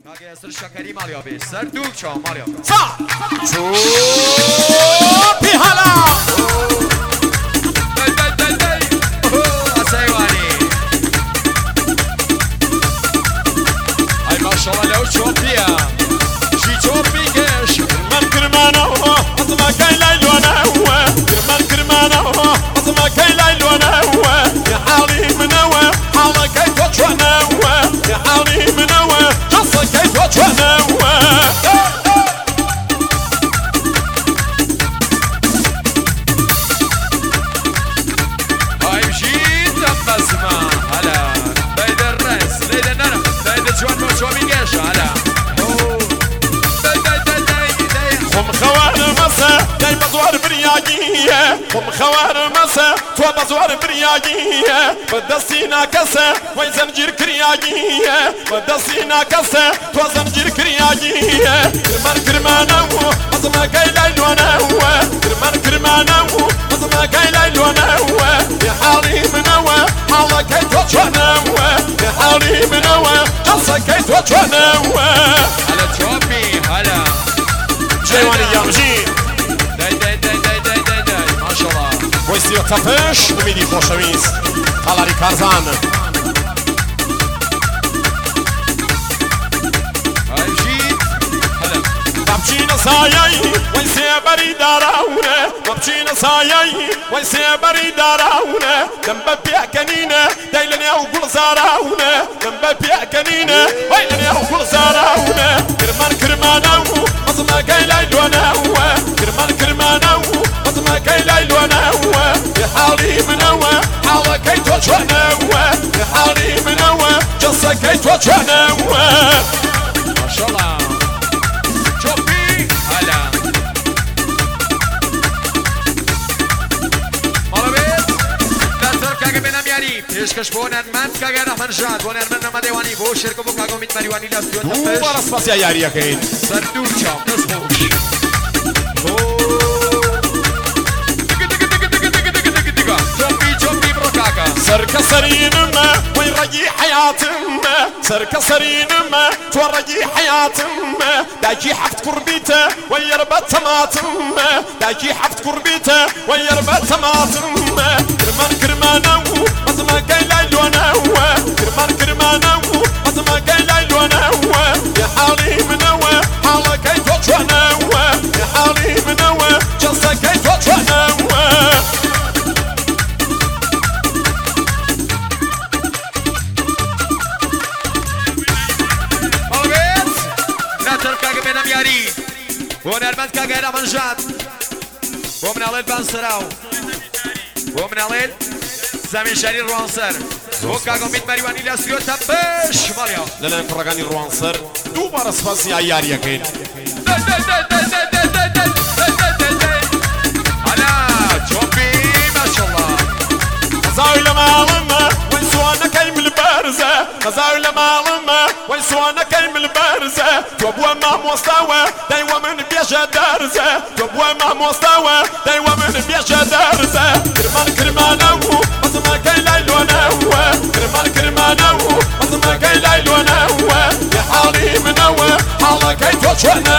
Kage sır şakari mal ya be. Sır duk çam mal ya. Sa. Çopi hala. Day. Asayvani. Ay maşallah lev çopi ya. Şi çopi geç. من كرمانه أطمع كي ليل وأنا هو كرمانه أطمع كي ليل وأنا هو يا حالي من هو حالك كي توجهنا هو يا حالي من هو قصة كي توجهنا هو Ay jit basma hala. Dayda res, dayda nana, dayda جوان مو çopi geç hala. خم خوار مسا جاي بزوار برياجية خم خوار مسا تو بزوار برياجية بدسينا كسا وي زنجير كرياجية بدسينا كسا تو زنجير كرياجية كرمانه أزما كي ليل وانا هو كرمانه أزما كي ليل وانا هو يا حالي من هو حالك كي توجهنا هو يا حالي من هو قصة كي توجهنا هو Hala çopi hala. جيواني يا مجيد Day. Maşallah. ويصير طفش وميدي خوشويس طلاري كارزان Ay jit. Hala. بابچينا سايي ويصير بري داراونه بابچينا سايي ويصير بري داراونه دمبا بيا كنينه دايلني او كل زاراونه دمبا بيا كنينه ويلني او كل زاراونه كرمانه مزما كاي ليل وانا هو كرمانه مزما كاي ليل وانا هو يا حالي من هو حالك كي توجهنا هو يا حالي من هو قصة كي توجهنا هو Maşallah. Çopi hala. Malabes. Dastır kage benam yani. Peşkeş bu nerman kage rahman jad. Bu nerman nama devani. Bu şirko bu kago mit mariwani lastıyor. هو راس باس يا ياري يا كين Sardur çam. Nasıl hoş. Çopi bro kaka. سرك سرين ما ويرجي حياة ما سرك سرين ما تورجي حياة ما داجي حفت قربيته ويربط طماطم ما داجي حفت قربيته ويربط طماطم ما كرمانه مزما كاي ليل وانا هو كرمانه مزما كاي ليل وانا هو يا حالي من هو حالك كي توجهنا هو يا حالي من هو جلسة كي توجهنا هو Malabes. Dastır kage benam yani. Bu nerman kage rahman jad. Bu menalel ban sarav. Bu menalel زمین شهری روانسر و کاغو میت mariwani lastıyor tabeş malya. لنا فرقاني الروانسر دوباره سباس يا ياري يا كين Hala çopi maşallah. غزاوي معلمة وين سوانا كيم البارزة غزاوي معلمة وين سوانا كيم البارزة توبوا مع مستوى دايما من بيجا دارزة توبوا مع مستوى دايما من بيجا دارزة كرمانه مزما كي ليل وانا هو كرمانه مزما كي ليل وانا هو يا حالي من هو حالك كي توجهنا